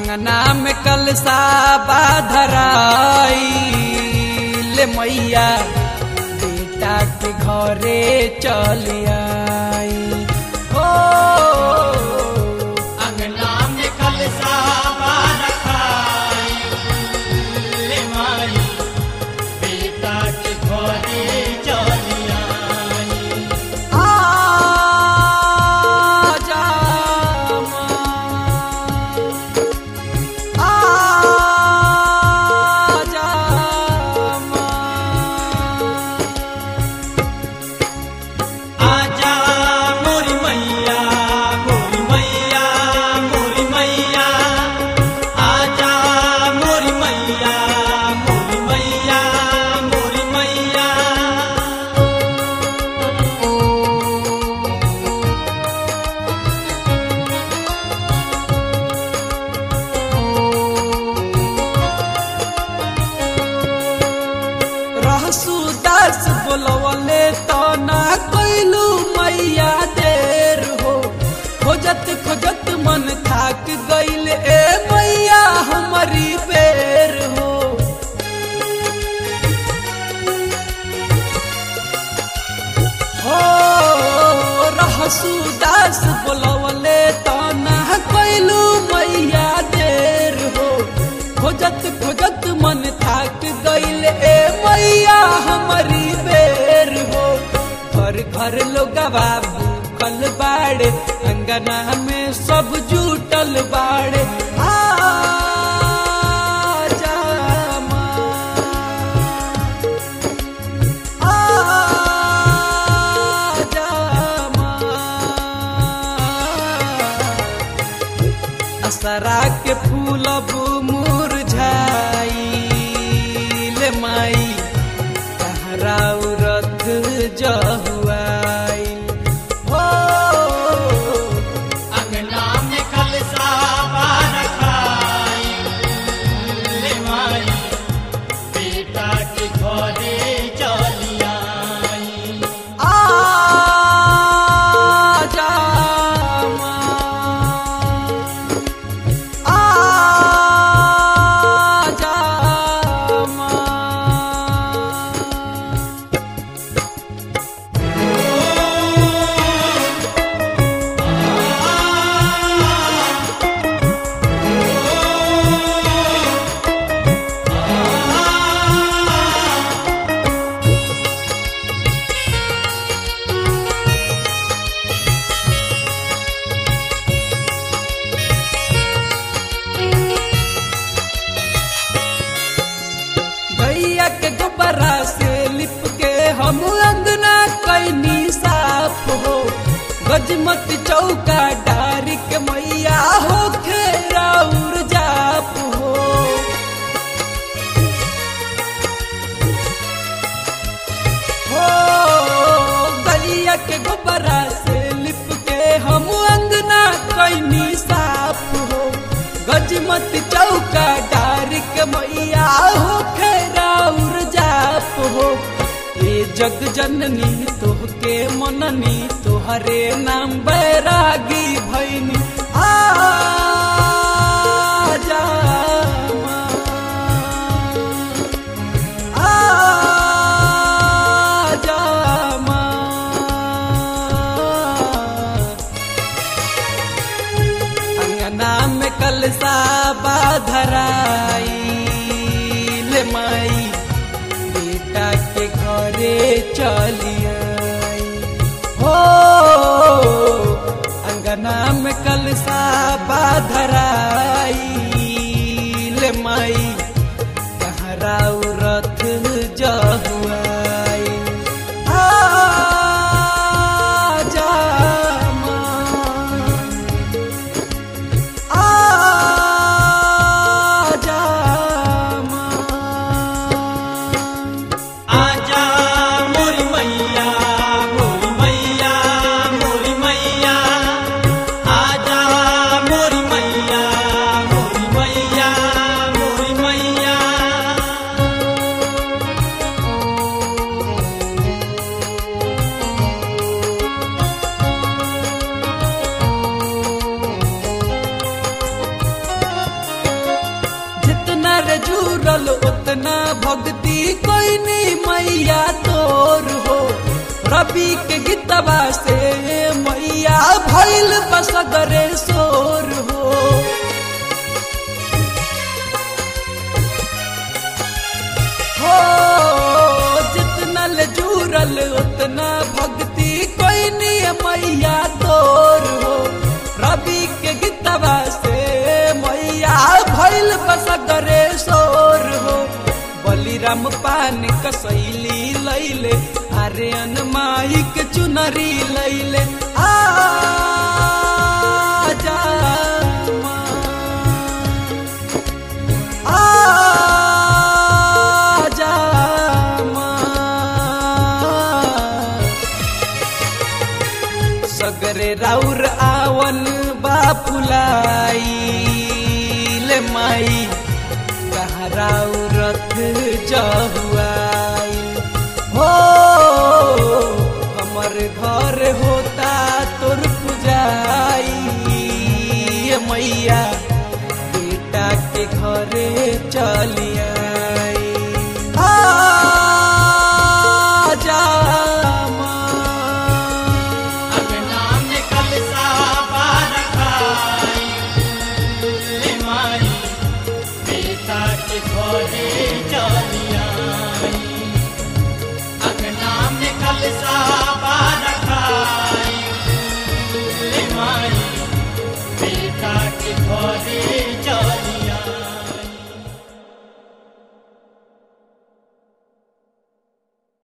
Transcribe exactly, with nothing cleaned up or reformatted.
अंगना में कलसा बाधराई ले मैया बेटा के घरे चली आई। हो अंगना में कलसा बाधराई ले माई बेटा के घरे चली आई। आजा माँ, आजा माँ, आजा मोरी मैया मोरी मैया मोरी मैया आजा मोरी मैया मोरी मैया मोरी मैया। रहसु दास बोलवले तो ना कोइलू मैया देर हो। खोजत खोजत मन थाक गइल ए मैया हमारी बेर हो। हो रहसु दास बोलवले तो ना कोइलू मैया देर हो। खोजत खोजत मन थाक गइल ए मैया हमारी बेर हो। घर घर लोगवा भूखल बाड़े अंगना में सब जुटल बाड़े। आजा माँ, आजा माँ, असरा के फूल अब मुरझाइल माई तहरा रथ जहुआइल। हो अंगना में कलसा बाधराई ले माई बेटा के घरे चली आई। आजा माँ, आजा माँ, भैया के गोबरा से लिप के हम अंगना कैनी साफ हो। गजमत चौका डारी के मैया हो खेराउर जाप हो। हो गलिया के गोबरा से लिप के हम अंगना कैनी साफ हो। गजमत चौका डारी के मैया हो खेराउर जाप हो। ए जग जननी तोहके मननी तोहरे नाम बैरागी भैनी। आजा माँ, आजा माँ, अंगना में कलसा बाधराई ले माई बेटा के घरे चली आई। हो अंगना में कलसा बाधराई ले माई तहरा रथ जहुआई। आजा माँ, आजा माँ, आजा मोरी मैया मोरी मैया मोरी मैया आजा मोरी मैया मोरी मैया मोरी मैया। रवि के गीतवा से मैया भइल बसगरे शोर हो। हो जितना ले जुरल उतना भक्ति कोई नहीं मैया तोर हो। रवि के गीतवा से मैया भइल बसगरे शोर हो। बलिराम पान कसैली लैले आर्यन माई के चुनरी लैले आजा माँ आजा माँ। सगरे राउर आवन बापुलाई ले माई राउरत जहुआई हो। हमर घर होता तोर पुजाई मैया बेटा के घरे चली आई आजा माँ। अंगना में कलसा बारखाई ले माई बेटा के घरे चली आई। अंगना में कलसा बारखाई ले माई बेटा के घरे